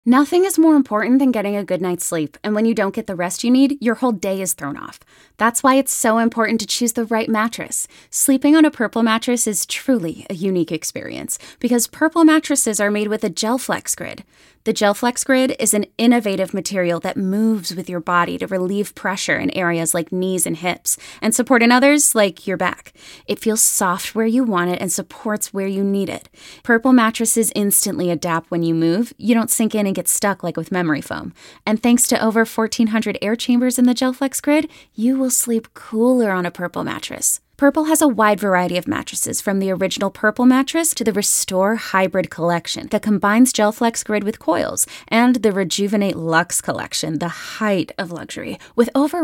Nothing is more important than getting a good night's sleep, and when you don't get the rest you need, your whole day is thrown off. That's why it's so important to choose the right mattress. Sleeping on a Purple mattress is truly a unique experience because Purple mattresses are made with a GelFlex Grid. The GelFlex Grid is an innovative material that moves with your body to relieve pressure in areas like knees and hips and support in others like your back. It feels soft where you want it and supports where you need it. Purple mattresses instantly adapt when you move. You don't sink in and get stuck like with memory foam. And thanks to over 1,400 air chambers in the GelFlex Grid, you will sleep cooler on a Purple mattress. Purple has a wide variety of mattresses, from the original Purple mattress to the Restore Hybrid collection that combines GelFlex Grid with coils, and the Rejuvenate Luxe collection, the height of luxury, with over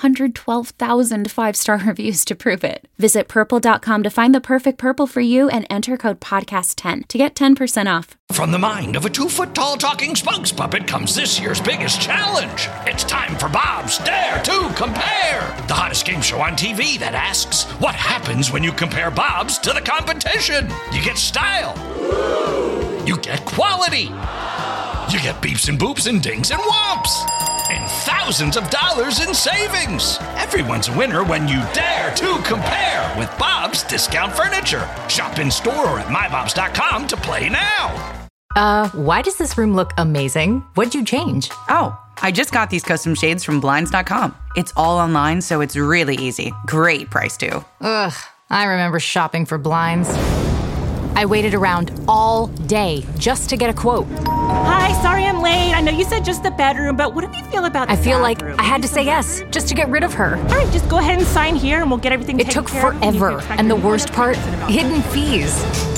112,000 five-star reviews to prove it. Visit purple.com to find the perfect Purple for you and enter code podcast10 to get 10% off. From the mind of a 2-foot-tall talking spokes puppet comes this year's biggest challenge. It's time for Bob's Dare to Compare, the hottest game show on TV that asks, what happens when you compare Bob's to the competition? You get style. You get quality. You get beeps and boops and dings and whomps. And thousands of dollars in savings. Everyone's a winner when you dare to compare with Bob's Discount Furniture. Shop in store or at mybobs.com to play now. Why does this room look amazing? What'd you change? Oh, I just got these custom shades from Blinds.com. It's all online, so it's really easy. Great price, too. Ugh, I remember shopping for blinds. I waited around all day just to get a quote. Hi, sorry I'm late. I know you said just the bedroom, but what do you feel about the I feel bathroom? like I had to say yes just to get rid of her. All right, just go ahead and sign here and we'll get everything taken care of. It took forever, and the worst part, hidden fees.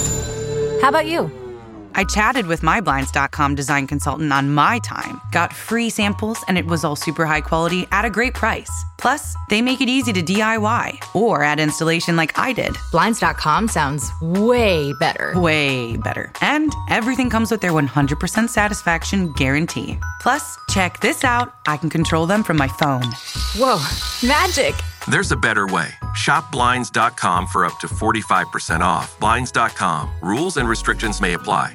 How about you? I chatted with my Blinds.com design consultant on my time, got free samples, and it was all super high quality at a great price. Plus, they make it easy to DIY or add installation like I did. Blinds.com sounds way better. Way better. And everything comes with their 100% satisfaction guarantee. Plus, check this out. I can control them from my phone. Whoa, magic. There's a better way. Shop Blinds.com for up to 45% off. Blinds.com. Rules and restrictions may apply.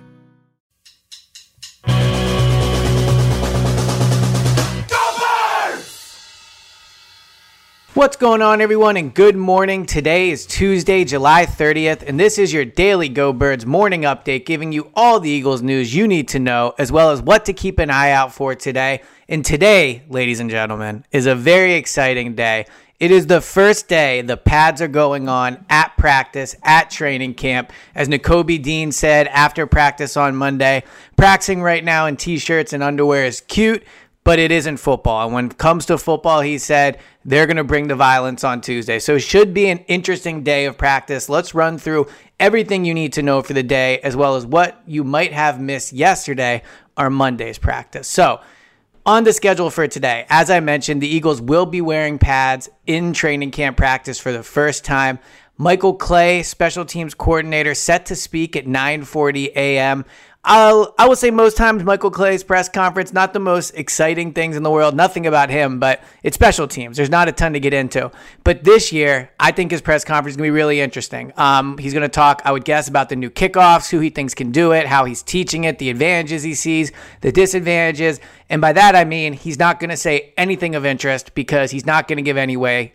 What's going on, everyone, and good morning. Today is Tuesday, July 30th, and this is your daily Go Birds morning update, giving you all the Eagles news you need to know, as well as what to keep an eye out for today. And today, ladies and gentlemen, is a very exciting day. It is the first day the pads are going on at practice, at training camp. As Nakobe Dean said after practice on Monday, practicing right now in t-shirts and underwear is cute, but it isn't football. And when it comes to football, he said they're going to bring the violence on Tuesday. So it should be an interesting day of practice. Let's run through everything you need to know for the day, as well as what you might have missed yesterday, our Monday's practice. So on the schedule for today, as I mentioned, the Eagles will be wearing pads in training camp practice for the first time. Michael Clay, special teams coordinator, set to speak at 9:40 a.m. I will say most times Michael Clay's press conference, not the most exciting things in the world, nothing about him, but it's special teams. There's not a ton to get into. But this year, I think his press conference is going to be really interesting. He's going to talk, I would guess, about the new kickoffs, who he thinks can do it, how he's teaching it, the advantages he sees, the disadvantages. And by that, I mean he's not going to say anything of interest because he's not going to give away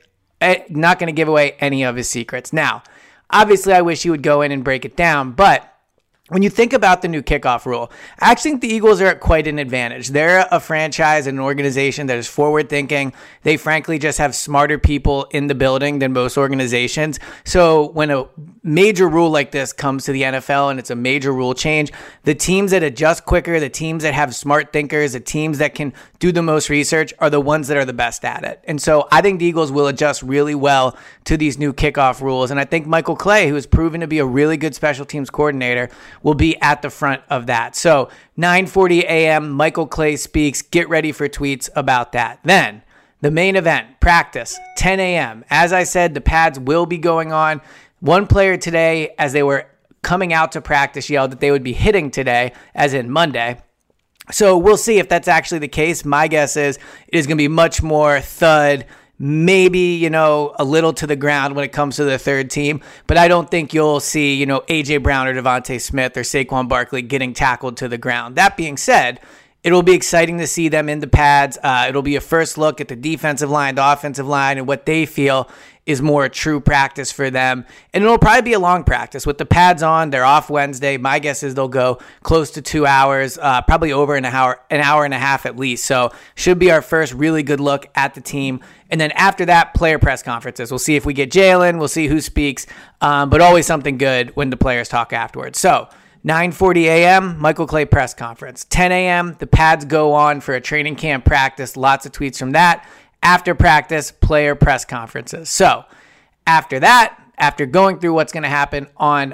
any of his secrets. Now, obviously, I wish he would go in and break it down, but when you think about the new kickoff rule, I actually think the Eagles are at quite an advantage. They're a franchise and an organization that is forward-thinking. They frankly just have smarter people in the building than most organizations. So when a major rule like this comes to the NFL and it's a major rule change, the teams that adjust quicker, the teams that have smart thinkers, the teams that can do the most research are the ones that are the best at it. And so I think the Eagles will adjust really well to these new kickoff rules. And I think Michael Clay, who has proven to be a really good special teams coordinator, will be at the front of that. So 9:40 a.m., Michael Clay speaks. Get ready for tweets about that. Then the main event, practice, 10 a.m. As I said, the pads will be going on. One player today, as they were coming out to practice, yelled that they would be hitting today, as in Monday. So we'll see if that's actually the case. My guess is it is going to be much more thud, maybe, a little to the ground when it comes to the third team. But I don't think you'll see, A.J. Brown or Devontae Smith or Saquon Barkley getting tackled to the ground. That being said, It'll be exciting to see them in the pads. It'll be a first look at the defensive line, the offensive line, and what they feel is more a true practice for them. And it'll probably be a long practice. With the pads on, they're off Wednesday. My guess is they'll go close to 2 hours, probably over an hour and a half at least. So should be our first really good look at the team. And then after that, player press conferences. We'll see if we get Jalen. We'll see who speaks. But always something good when the players talk afterwards. So 9:40 a.m., Michael Clay press conference. 10 a.m., the pads go on for a training camp practice. Lots of tweets from that. After practice, player press conferences. So after that, after going through what's going to happen on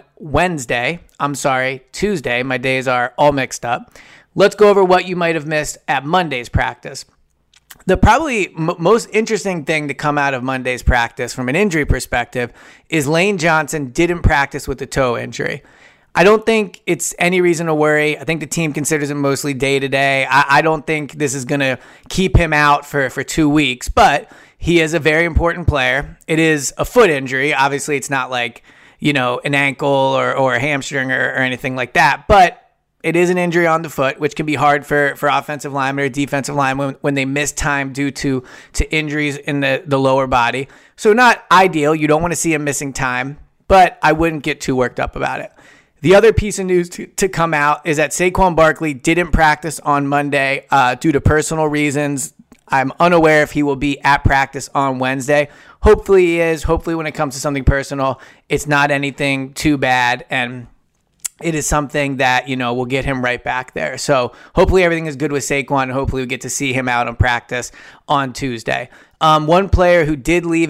Tuesday, my days are all mixed up. Let's go over what you might have missed at Monday's practice. The probably most interesting thing to come out of Monday's practice from an injury perspective is Lane Johnson didn't practice with a toe injury. I don't think it's any reason to worry. I think the team considers it mostly day-to-day. I don't think this is going to keep him out for 2 weeks, but he is a very important player. It is a foot injury. Obviously, it's not like, an ankle or a hamstring or anything like that, but it is an injury on the foot, which can be hard for offensive linemen or defensive linemen when they miss time due to injuries in the lower body. So not ideal. You don't want to see him missing time, but I wouldn't get too worked up about it. The other piece of news to come out is that Saquon Barkley didn't practice on Monday due to personal reasons. I'm unaware if he will be at practice on Wednesday. Hopefully he is. Hopefully when it comes to something personal, it's not anything too bad, and it is something that, will get him right back there. So hopefully everything is good with Saquon, and hopefully we get to see him out on practice on Tuesday. One player who did leave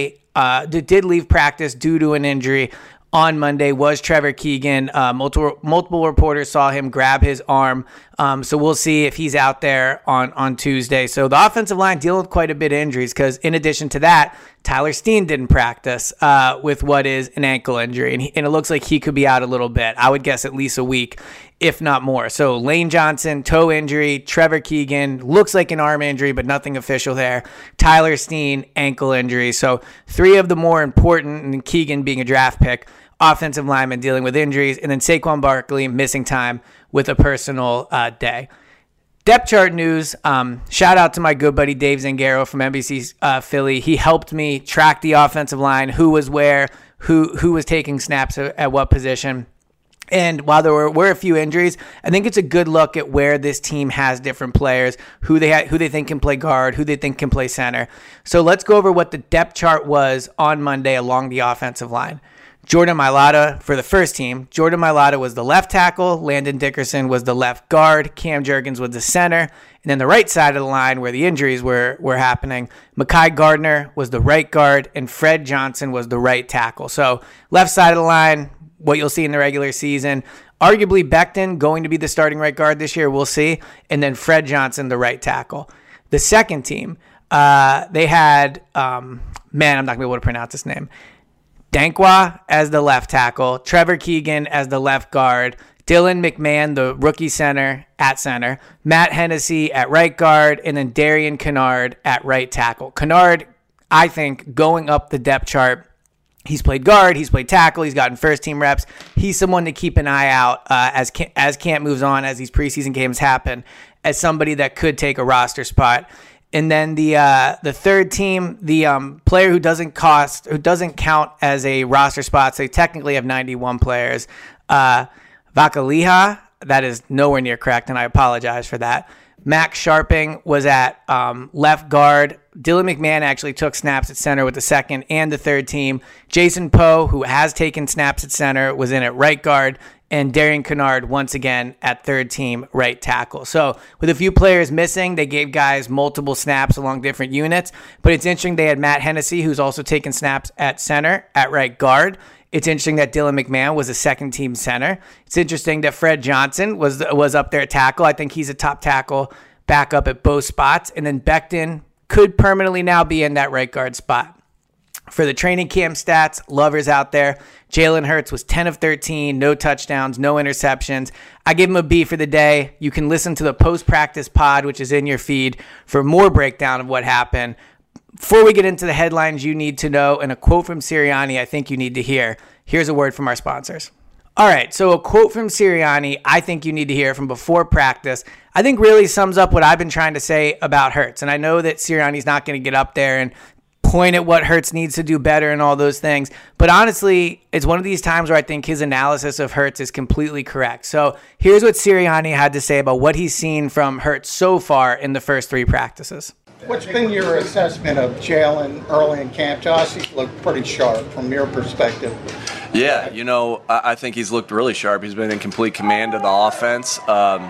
practice due to an injury on Monday was Trevor Keegan. Multiple reporters saw him grab his arm. So we'll see if he's out there on Tuesday. So the offensive line dealing with quite a bit of injuries because in addition to that, Tyler Steen didn't practice with what is an ankle injury. And it looks like he could be out a little bit. I would guess at least a week, if not more. So Lane Johnson, toe injury. Trevor Keegan, looks like an arm injury, but nothing official there. Tyler Steen, ankle injury. So 3 of the more important, and Keegan being a draft pick, offensive lineman dealing with injuries, and then Saquon Barkley missing time with a personal day. Depth chart news, shout out to my good buddy Dave Zangaro from NBC Philly. He helped me track the offensive line, who was where, who was taking snaps at what position. And while there were a few injuries, I think it's a good look at where this team has different players, who they think can play guard, who they think can play center. So let's go over what the depth chart was on Monday along the offensive line. Jordan Mailata for the first team. Jordan Mailata was the left tackle. Landon Dickerson was the left guard. Cam Jurgens was the center. And then the right side of the line where the injuries were happening, Mekhi Gardner was the right guard, and Fred Johnson was the right tackle. So left side of the line, what you'll see in the regular season. Arguably Becton going to be the starting right guard this year. We'll see. And then Fred Johnson, the right tackle. The second team, they had, I'm not going to be able to pronounce his name. Dankwa as the left tackle, Trevor Keegan as the left guard, Dylan McMahon, the rookie center, at center, Matt Hennessy at right guard, and then Darian Kennard at right tackle. Kennard, I think, going up the depth chart, he's played guard, he's played tackle, he's gotten first-team reps. He's someone to keep an eye out as camp moves on, as these preseason games happen, as somebody that could take a roster spot. And then the third team, the player who doesn't count as a roster spot, so they technically have 91 players. Vakaliha, that is nowhere near correct, and I apologize for that. Max Sharping was at left guard. Dylan McMahon actually took snaps at center with the second and the third team. Jason Poe, who has taken snaps at center, was in at right guard. And Darian Kennard, once again, at third team right tackle. So with a few players missing, they gave guys multiple snaps along different units. But it's interesting they had Matt Hennessy, who's also taken snaps at center, at right guard. It's interesting that Dylan McMahon was a second team center. It's interesting that Fred Johnson was up there at tackle. I think he's a top tackle back up at both spots. And then Becton could permanently now be in that right guard spot. For the training camp stats, lovers out there, Jalen Hurts was 10 of 13, no touchdowns, no interceptions. I give him a B for the day. You can listen to the post-practice pod, which is in your feed, for more breakdown of what happened. Before we get into the headlines you need to know and a quote from Sirianni I think you need to hear, here's a word from our sponsors. All right, so a quote from Sirianni I think you need to hear from before practice I think really sums up what I've been trying to say about Hurts. And I know that Sirianni's not going to get up there and point at what Hurts needs to do better and all those things. But honestly, it's one of these times where I think his analysis of Hurts is completely correct. So here's what Sirianni had to say about what he's seen from Hurts so far in the first 3 practices. What's been your assessment of Jalen early in camp? Josh looked pretty sharp from your perspective. Yeah, I think he's looked really sharp. He's been in complete command of the offense.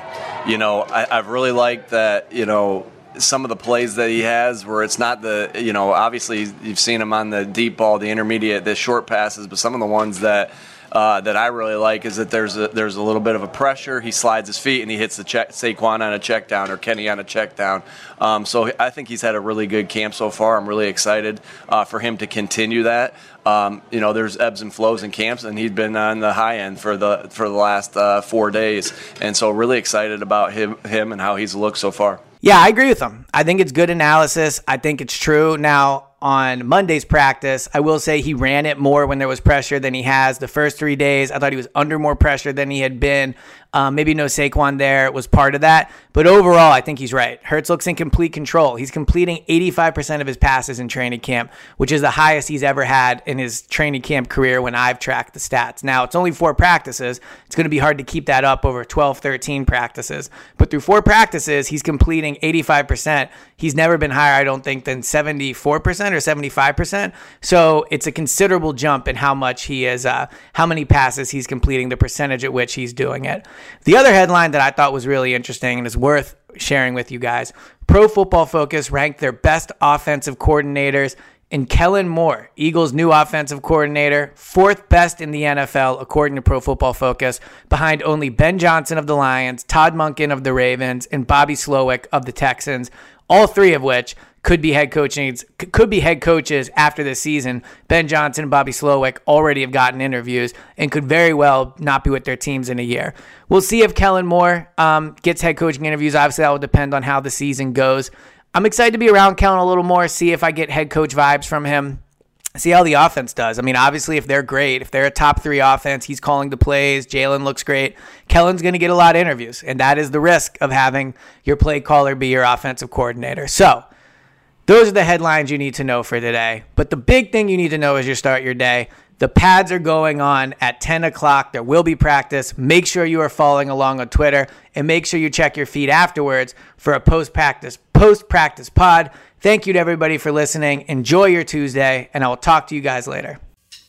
I've really liked that, some of the plays that he has where it's not the, obviously you've seen him on the deep ball, the intermediate, the short passes, but some of the ones that I really like is that there's a little bit of a pressure. He slides his feet and he hits the Saquon on a check down or Kenny on a check down. So I think he's had a really good camp so far. I'm really excited for him to continue that. There's ebbs and flows in camps, and he'd been on the high end for the last 4 days, and so really excited about him and how he's looked so far. Yeah, I agree with him. I think it's good analysis. I think it's true. Now, on Monday's practice, I will say he ran it more when there was pressure than he has the first 3 days. I thought he was under more pressure than he had been. Maybe no Saquon there was part of that. But overall, I think he's right. Hurts looks in complete control. He's completing 85% of his passes in training camp, which is the highest he's ever had in his training camp career when I've tracked the stats. Now, it's only 4 practices. It's going to be hard to keep that up over 12, 13 practices. But through 4 practices, he's completing 85%. He's never been higher, I don't think, than 74% or 75%. So it's a considerable jump in how much he is, how many passes he's completing, the percentage at which he's doing it. The other headline that I thought was really interesting and is worth sharing with you guys, Pro Football Focus ranked their best offensive coordinators in Kellen Moore, Eagles' new offensive coordinator, 4th best in the NFL, according to Pro Football Focus, behind only Ben Johnson of the Lions, Todd Monken of the Ravens, and Bobby Slowick of the Texans, all 3 of which could be head coaches after this season. Ben Johnson and Bobby Slowick already have gotten interviews and could very well not be with their teams in a year. We'll see if Kellen Moore gets head coaching interviews. Obviously, that will depend on how the season goes. I'm excited to be around Kellen a little more, see if I get head coach vibes from him, see how the offense does. I mean, obviously, if they're great, if they're a top 3 offense, he's calling the plays, Jalen looks great, Kellen's going to get a lot of interviews, and that is the risk of having your play caller be your offensive coordinator. So, those are the headlines you need to know for today. But the big thing you need to know as you start your day, the pads are going on at 10 o'clock. There will be practice. Make sure you are following along on Twitter, and make sure you check your feed afterwards for a post-practice pod. Thank you to everybody for listening. Enjoy your Tuesday, and I will talk to you guys later.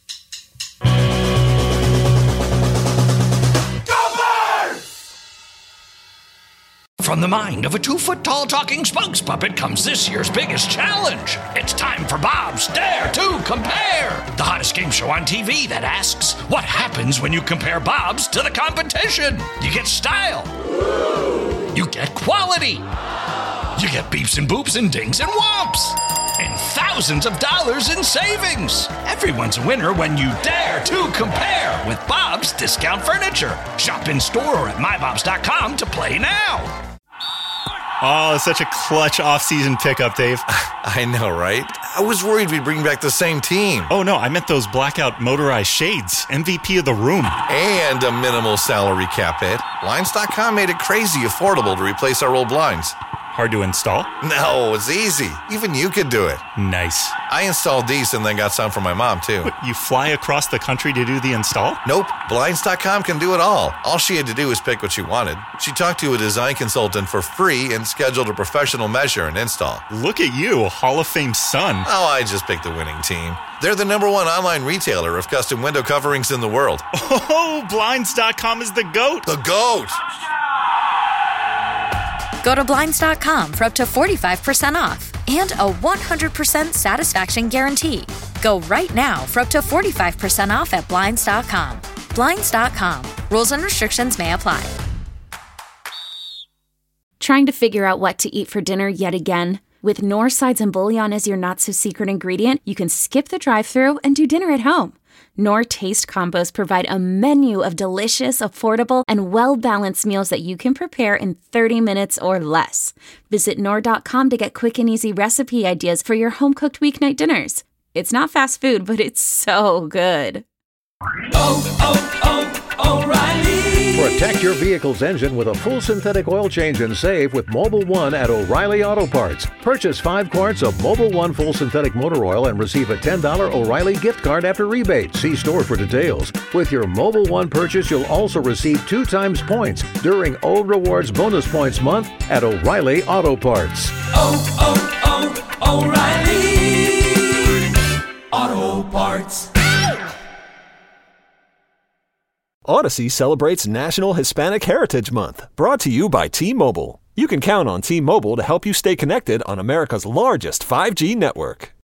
From the mind of a 2-foot-tall talking spokes puppet comes this year's biggest challenge. It's time for Bob's Dare to Compare, the hottest game show on TV that asks, what happens when you compare Bob's to the competition? You get style. You get quality. You get beeps and boops and dings and whomps. And thousands of dollars in savings. Everyone's a winner when you dare to compare with Bob's Discount Furniture. Shop in store or at mybobs.com to play now. Oh, such a clutch off-season pickup, Dave. I know, right? I was worried we'd bring back the same team. Oh, no, I meant those blackout motorized shades. MVP of the room. And a minimal salary cap hit. Blinds.com made it crazy affordable to replace our old blinds. Hard to install? No, it's easy. Even you could do it. Nice. I installed these and then got some for my mom, too. What, you fly across the country to do the install? Nope. Blinds.com can do it all. All she had to do was pick what she wanted. She talked to a design consultant for free and scheduled a professional measure and install. Look at you, Hall of Fame son. Oh, I just picked the winning team. They're the #1 online retailer of custom window coverings in the world. Oh, Blinds.com is the GOAT. The GOAT! Go to Blinds.com for up to 45% off and a 100% satisfaction guarantee. Go right now for up to 45% off at Blinds.com. Blinds.com. Rules and restrictions may apply. Trying to figure out what to eat for dinner yet again? With Knorr sides and bouillon as your not-so-secret ingredient, you can skip the drive-thru and do dinner at home. Knorr Taste Combos provide a menu of delicious, affordable, and well-balanced meals that you can prepare in 30 minutes or less. Visit Knorr.com to get quick and easy recipe ideas for your home-cooked weeknight dinners. It's not fast food, but it's so good. Oh, oh, O'Reilly. Protect your vehicle's engine with a full synthetic oil change and save with Mobil 1 at O'Reilly Auto Parts. Purchase 5 quarts of Mobil 1 full synthetic motor oil and receive a $10 O'Reilly gift card after rebate. See store for details. With your Mobil 1 purchase, you'll also receive 2 times points during O Rewards Bonus Points Month at O'Reilly Auto Parts. O'Reilly Auto Parts. Odyssey celebrates National Hispanic Heritage Month, brought to you by T-Mobile. You can count on T-Mobile to help you stay connected on America's largest 5G network.